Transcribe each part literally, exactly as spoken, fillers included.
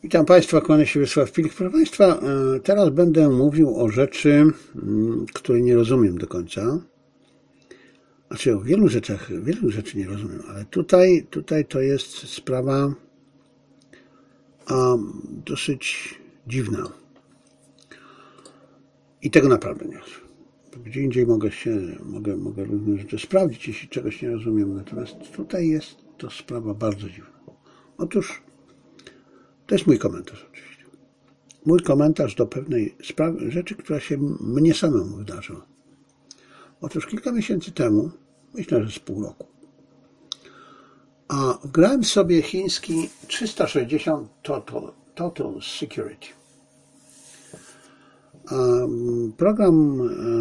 Witam Państwa, kłania się Wiesław Pilik. Proszę Państwa, teraz będę mówił o rzeczy, której nie rozumiem do końca. Znaczy o wielu rzeczach, wielu rzeczy nie rozumiem, ale tutaj, tutaj to jest sprawa a, dosyć dziwna. I tego naprawdę nie rozumiem. Gdzie indziej mogę się, mogę, mogę różne rzeczy sprawdzić, jeśli czegoś nie rozumiem. Natomiast tutaj jest to sprawa bardzo dziwna. Otóż to jest mój komentarz oczywiście. Mój komentarz do pewnej sprawy, rzeczy, która się mnie samemu wydarzyła. Otóż kilka miesięcy temu, myślę, że z pół roku, a wgrałem sobie chiński trzysta sześćdziesiąt Total, Total Security. Program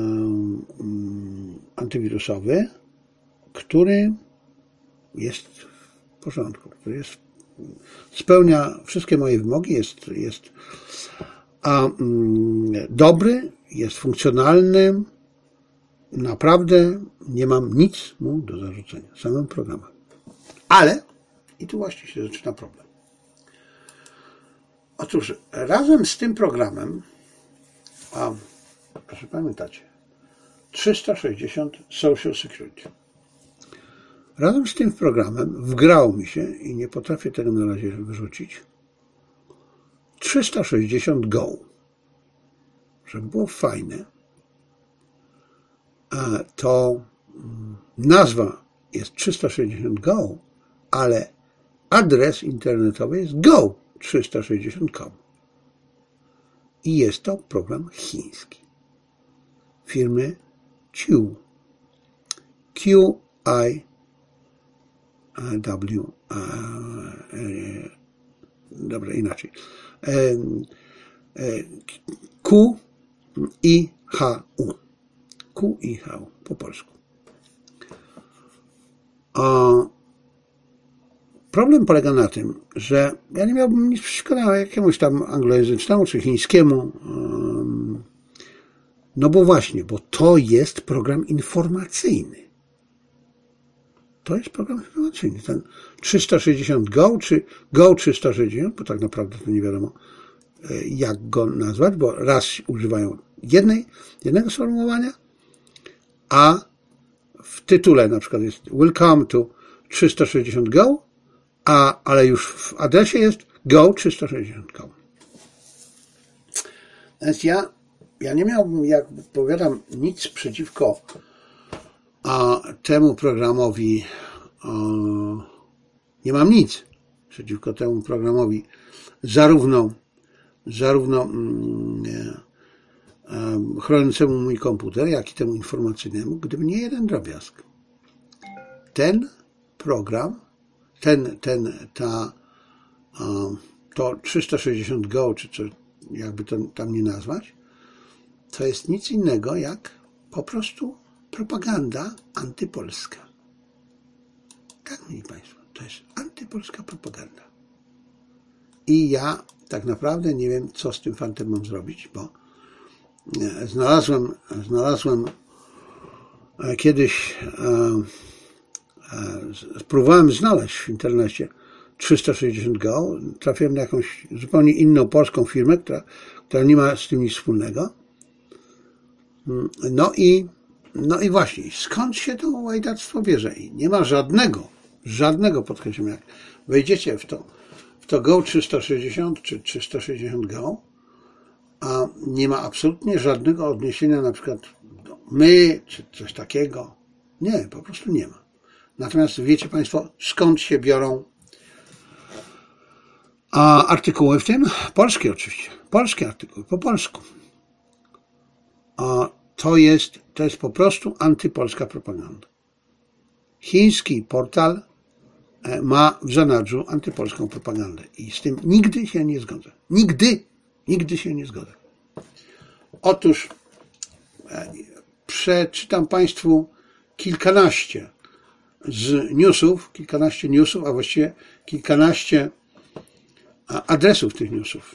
antywirusowy, który jest w porządku, który jest, spełnia wszystkie moje wymogi, jest, jest a, dobry, jest funkcjonalny, naprawdę nie mam nic mu do zarzucenia, samym programem. Ale, i tu właśnie się zaczyna problem. Otóż razem z tym programem, a proszę pamiętać, trzysta sześćdziesiąt Social Security. Razem z tym programem wgrało mi się, i nie potrafię tego na razie wyrzucić, trzysta sześćdziesiąt Go. Żeby było fajne, to nazwa jest trzysta sześćdziesiąt Go, ale adres internetowy jest go trzysta sześćdziesiąt kropka com. I jest to program chiński firmy Q. Q I W. Dobra, inaczej. Q I H U. Q I H U po polsku. A problem polega na tym, że ja nie miałbym nic przeciwko jakiemuś tam anglojęzycznemu czy chińskiemu, no bo właśnie, bo to jest program informacyjny. To jest program informacyjny. Ten trzysta sześćdziesiąt Go czy Go trzysta sześćdziesiąt, bo tak naprawdę to nie wiadomo jak go nazwać, bo raz używają jednej, jednego sformułowania, a w tytule na przykład jest Welcome to trzysta sześćdziesiąt Go, a, ale już w adresie jest go trzysta sześćdziesiąt kropka com. Więc ja, ja nie miałbym, jak powiadam, nic przeciwko a, temu programowi, a, nie mam nic przeciwko temu programowi, zarówno, zarówno mm, e, chroniącemu mój komputer, jak i temu informacyjnemu, gdyby nie jeden drobiazg. Ten program, ten, ten, ta, to trzysta sześćdziesiąt Go, czy co, jakby to tam nie nazwać, to jest nic innego jak po prostu propaganda antypolska. Tak, mieli Państwo, to jest antypolska propaganda. I ja tak naprawdę nie wiem, co z tym fantem mam zrobić, bo znalazłem, znalazłem kiedyś, próbowałem znaleźć w internecie trzysta sześćdziesiąt Go, trafiłem na jakąś zupełnie inną polską firmę, która, która nie ma z tym nic wspólnego. No i, no i właśnie, skąd się to łajdactwo bierze? I nie ma żadnego, żadnego, podkreślam, jak wejdziecie w to, w to Go trzysta sześćdziesiąt czy trzysta sześćdziesiąt Go, a nie ma absolutnie żadnego odniesienia na przykład do my, czy coś takiego. Nie, po prostu nie ma. Natomiast wiecie Państwo, skąd się biorą a artykuły w tym? Polskie oczywiście. Polskie artykuły, po polsku. A to jest, to jest po prostu antypolska propaganda. Chiński portal ma w zanadrzu antypolską propagandę. I z tym nigdy się nie zgodzę. Nigdy, nigdy się nie zgodzę. Otóż przeczytam Państwu kilkanaście z newsów, kilkanaście newsów, a właściwie kilkanaście adresów tych newsów.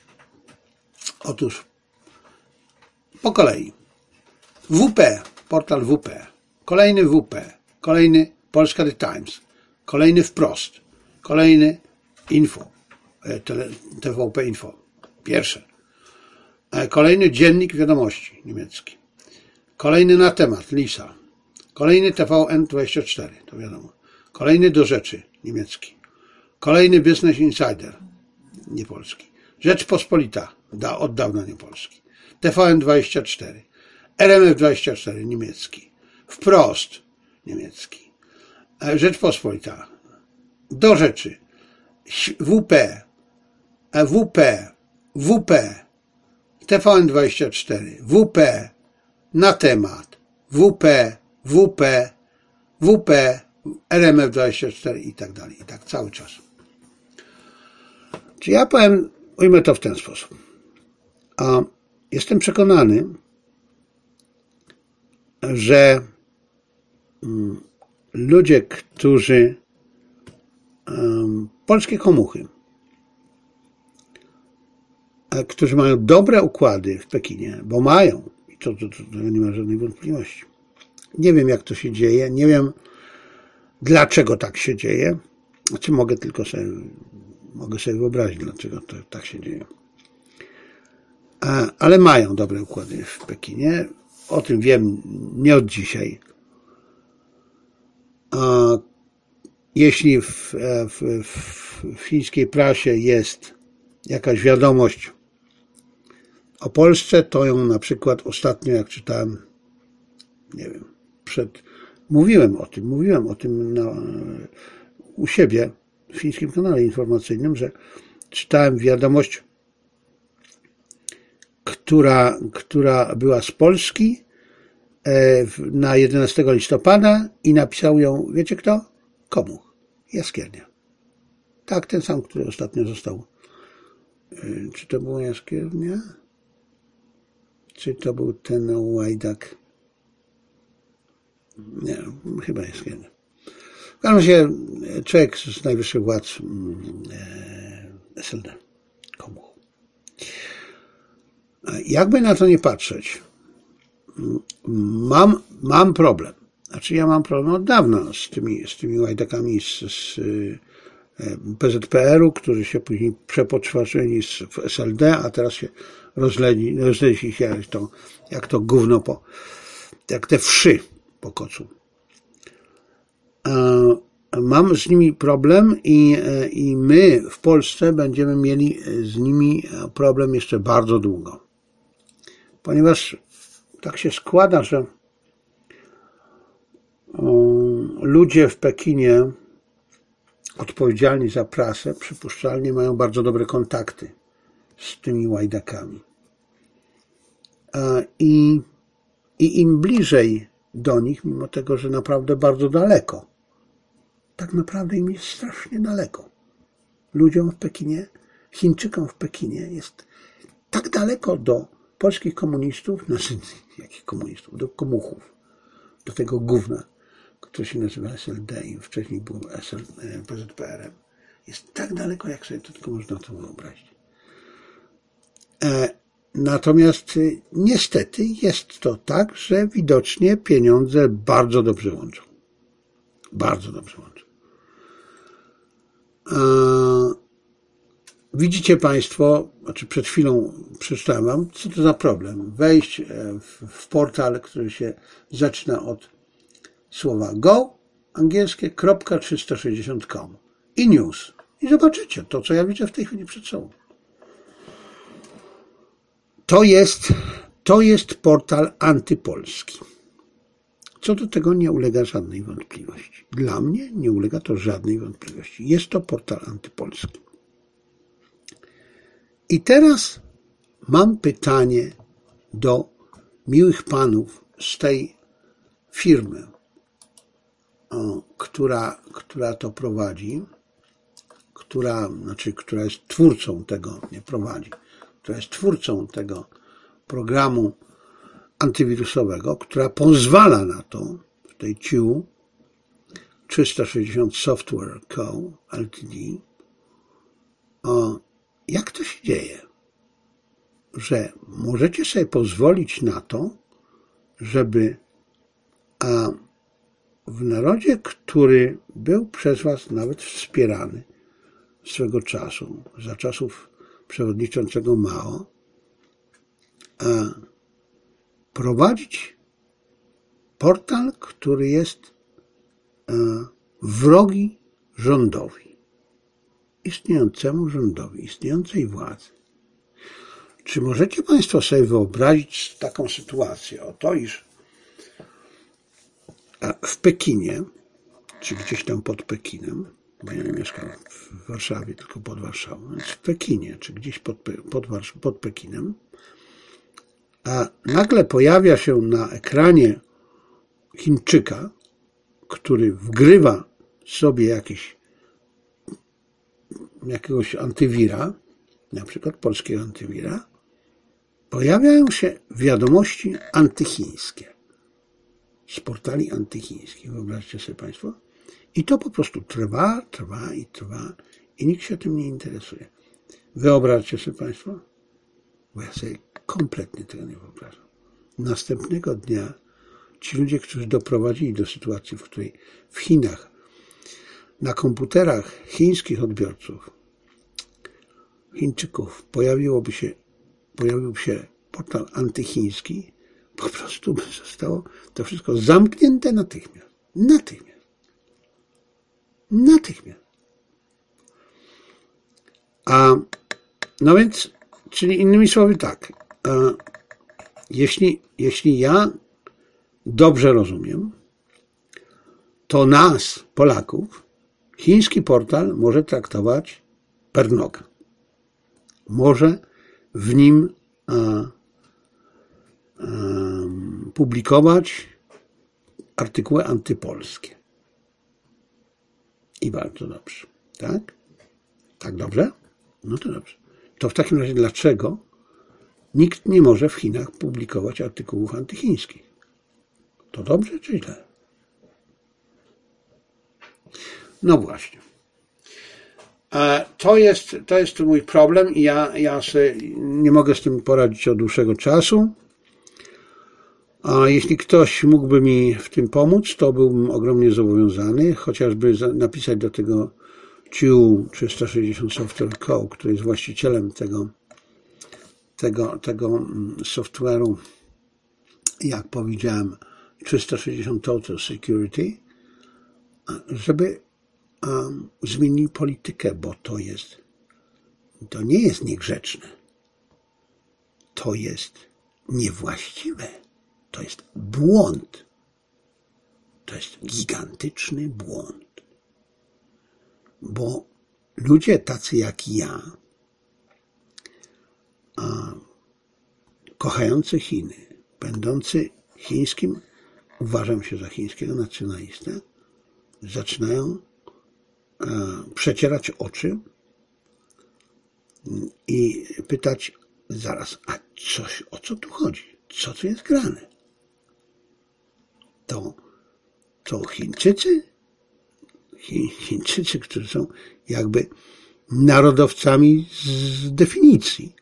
Otóż po kolei W P, portal W P, kolejny W P, kolejny Polska The Times, kolejny Wprost, kolejny Info, T V P Info. Pierwsze. Kolejny Dziennik Wiadomości niemiecki. Kolejny Na Temat, Lisa. Kolejny T V N dwadzieścia cztery, to wiadomo. Kolejny Do Rzeczy, niemiecki. Kolejny Business Insider, niepolski. Rzeczpospolita, da, od dawna niepolski. T V N dwadzieścia cztery. R M F dwadzieścia cztery, niemiecki. Wprost, niemiecki. Rzeczpospolita. Do Rzeczy. W P. W P. W P. T V N dwadzieścia cztery. W P. Na Temat. W P. W P. W P. R M F dwadzieścia cztery i tak dalej. I tak cały czas. Czy ja powiem, ujmę to w ten sposób. A jestem przekonany, że ludzie, którzy um, polskie komuchy, którzy mają dobre układy w Pekinie, bo mają, i to, to, to, to nie ma żadnej wątpliwości. Nie wiem, jak to się dzieje, nie wiem, dlaczego tak się dzieje. Znaczy mogę tylko sobie, mogę sobie wyobrazić, dlaczego to tak się dzieje. Ale mają dobre układy w Pekinie. O tym wiem nie od dzisiaj. Jeśli w, w, w chińskiej prasie jest jakaś wiadomość o Polsce, to ją na przykład ostatnio, jak czytałem, nie wiem, przed, mówiłem o tym, mówiłem o tym na, u siebie w chińskim kanale informacyjnym, że czytałem wiadomość, która, która była z Polski na jedenastego listopada i napisał ją, wiecie kto? Komuch. Jaskiernia. Tak, ten sam, który ostatnio został. Czy to było Jaskiernia? Czy to był ten Łajdak? Nie, chyba Jaskiernia. W każdym razie człowiek z najwyższych władz S L D. Komuch. Jakby na to nie patrzeć, mam, mam problem. Znaczy ja mam problem od dawna z tymi, z tymi łajdakami z, z P Z P R u, którzy się później przepoczwarzyli w S L D, a teraz się rozleli, rozleli się jak to, jak to gówno po, jak te wszy po kocu. Mam z nimi problem i, i my w Polsce będziemy mieli z nimi problem jeszcze bardzo długo. Ponieważ tak się składa, że ludzie w Pekinie odpowiedzialni za prasę przypuszczalnie mają bardzo dobre kontakty z tymi łajdakami. I, i im bliżej do nich, mimo tego, że naprawdę bardzo daleko, tak naprawdę im jest strasznie daleko. Ludziom w Pekinie, Chińczykom w Pekinie jest tak daleko do polskich komunistów, znaczy jakich komunistów, do komuchów, do tego gówna, który się nazywa S L D i wcześniej był P Z P R em. Jest tak daleko, jak sobie to tylko można to wyobrazić. Natomiast niestety jest to tak, że widocznie pieniądze bardzo dobrze łączą. Bardzo dobrze łączą. Widzicie Państwo, znaczy przed chwilą przeczytałem Wam, co to za problem. Wejść w portal, który się zaczyna od słowa go, angielskie, kropka trzysta sześćdziesiąt kropka com i news. I zobaczycie to, co ja widzę w tej chwili przed sobą. To jest, to jest portal antypolski. Co do tego nie ulega żadnej wątpliwości. Dla mnie nie ulega to żadnej wątpliwości. Jest to portal antypolski. I teraz mam pytanie do miłych panów z tej firmy, o, która, która to prowadzi, która, znaczy, która jest twórcą tego, nie prowadzi, która jest twórcą tego programu antywirusowego, która pozwala na to, w tej T U, trzysta sześćdziesiąt Software Co. Ltd. O, jak to się dzieje, że możecie sobie pozwolić na to, żeby a w narodzie, który był przez was nawet wspierany, swego czasu, za czasów przewodniczącego Mao, a prowadzić portal, który jest wrogi rządowi, istniejącemu rządowi, istniejącej władzy. Czy możecie Państwo sobie wyobrazić taką sytuację? Oto, iż w Pekinie, czy gdzieś tam pod Pekinem, bo ja nie mieszkam w Warszawie, tylko pod Warszawą, więc w Pekinie, czy gdzieś pod, pod, pod Pekinem, a nagle pojawia się na ekranie Chińczyka, który wgrywa sobie jakiś, jakiegoś antywira, na przykład polskiego antywira, pojawiają się wiadomości antychińskie z portali antychińskich. Wyobraźcie sobie Państwo. I to po prostu trwa, trwa i trwa i nikt się tym nie interesuje. Wyobraźcie sobie Państwo, bo ja sobie kompletnie tego nie wyobrażam. Następnego dnia ci ludzie, którzy doprowadzili do sytuacji, w której w Chinach na komputerach chińskich odbiorców, Chińczyków, pojawiłoby się, pojawił się portal antychiński, po prostu by zostało to wszystko zamknięte natychmiast. Natychmiast. Natychmiast. A, no więc, czyli innymi słowy tak, a, jeśli, jeśli ja dobrze rozumiem, to nas, Polaków, chiński portal może traktować per noga. Może w nim a, a, publikować artykuły antypolskie. I bardzo dobrze. Tak? Tak dobrze? No to dobrze. To w takim razie dlaczego nikt nie może w Chinach publikować artykułów antychińskich? To dobrze czy źle? No właśnie. To jest, to jest mój problem i ja, ja sobie nie mogę z tym poradzić od dłuższego czasu. A jeśli ktoś mógłby mi w tym pomóc, to byłbym ogromnie zobowiązany, chociażby napisać do tego C I U trzysta sześćdziesiąt Software Co., który jest właścicielem tego, tego, tego software'u, jak powiedziałem, trzysta sześćdziesiąt Total Security, żeby um, zmienili politykę, bo to jest, to nie jest niegrzeczne. To jest niewłaściwe. To jest błąd. To jest gigantyczny błąd. Bo ludzie tacy jak ja, a, kochający Chiny, będący chińskim, uważam się za chińskiego nacjonalistę, zaczynają a, przecierać oczy i pytać zaraz, a coś, o co tu chodzi? Co tu jest grane? To, to Chińczycy, Chi, Chińczycy, którzy są jakby narodowcami z definicji,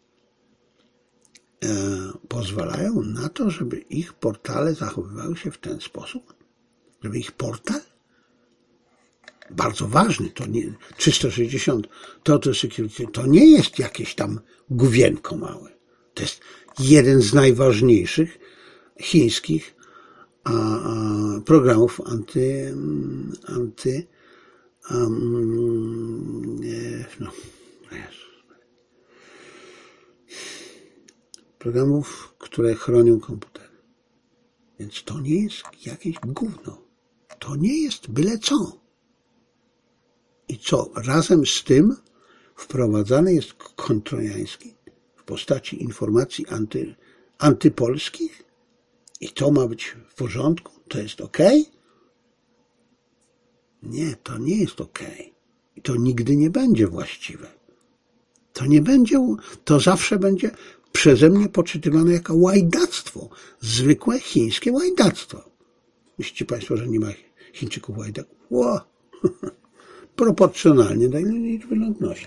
e, pozwalają na to, żeby ich portale zachowywały się w ten sposób, żeby ich portal, bardzo ważny, to nie, trzysta sześćdziesiąt Total Security, to nie jest jakieś tam główienko małe. To jest jeden z najważniejszych chińskich a, a, programów anty, anty um, nie, no, programów, które chronią komputery. Więc to nie jest jakieś gówno. To nie jest byle co. I co? Razem z tym wprowadzany jest kontrojański w postaci informacji anty, antypolskich i to ma być w porządku? To jest ok? Nie, to nie jest ok. I to nigdy nie będzie właściwe. To nie będzie, to zawsze będzie przeze mnie poczytywane jako łajdactwo. Zwykłe chińskie łajdactwo. Myślicie Państwo, że nie ma Chińczyków łajdaków? Ło! Proporcjonalnie do liczby ludności.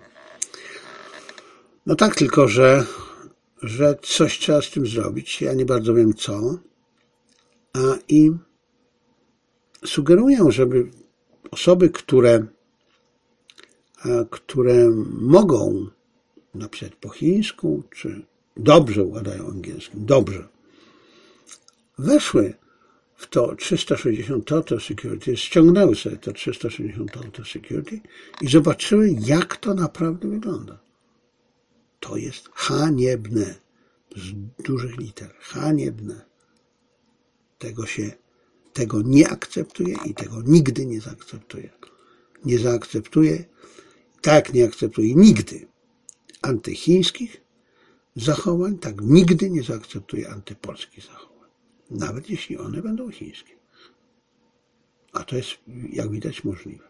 No tak, tylko że, że coś trzeba z tym zrobić. Ja nie bardzo wiem co. A i sugeruję, żeby osoby, które które mogą napisać po chińsku, czy dobrze układają angielskim, dobrze, weszły w to trzysta sześćdziesiąt Total Security, ściągnęły sobie to trzysta sześćdziesiąt Total Security i zobaczyły, jak to naprawdę wygląda. To jest haniebne, z dużych liter, haniebne. Tego się, tego nie akceptuje i tego nigdy nie zaakceptuje. Nie zaakceptuje, tak nie akceptuje nigdy antychińskich zachowań, tak nigdy nie zaakceptuje antypolskich zachowań. Nawet jeśli one będą chińskie. A to jest, jak widać, możliwe.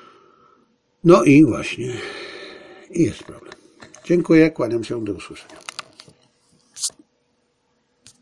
No i właśnie, i jest problem. Dziękuję, kłaniam się, do usłyszenia.